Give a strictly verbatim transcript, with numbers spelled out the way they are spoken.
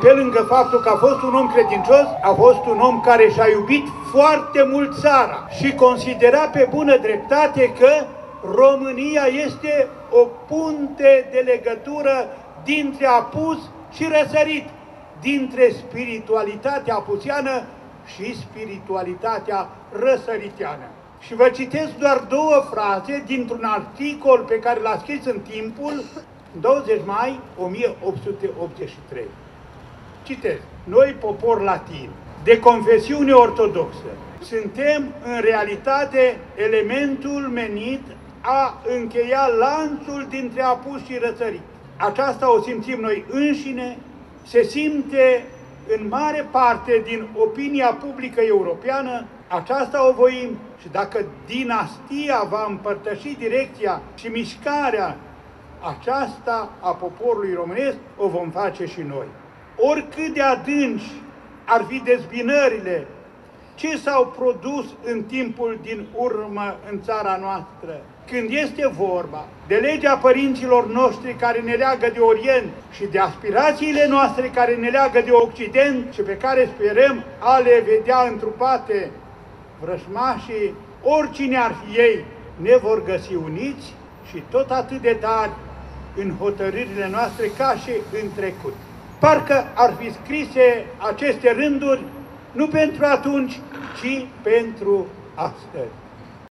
pe lângă faptul că a fost un om credincios, a fost un om care și-a iubit foarte mult țara și considera pe bună dreptate că România este o punte de legătură dintre apus și răsărit, dintre spiritualitatea apusiană și spiritualitatea răsăritiană. Și vă citesc doar două fraze dintr-un articol pe care l-a scris în Timpul, douăzeci mai o mie opt sute optzeci și trei. Citesc. Noi, popor latin, de confesiune ortodoxă, suntem în realitate elementul menit a încheia lanțul dintre apus și răsărit. Aceasta o simțim noi înșine, se simte în mare parte din opinia publică europeană, aceasta o voim și dacă dinastia va împărtăși direcția și mișcarea aceasta a poporului românesc, o vom face și noi. Oricât de adânci ar fi dezbinările ce s-au produs în timpul din urmă în țara noastră, când este vorba de legea părinților noștri care ne leagă de Orient și de aspirațiile noastre care ne leagă de Occident și pe care sperăm a le vedea întrupate vrășmașii, oricine ar fi ei, ne vor găsi uniți și tot atât de tari în hotărârile noastre ca și în trecut. Parcă ar fi scrise aceste rânduri nu pentru atunci, ci pentru astăzi.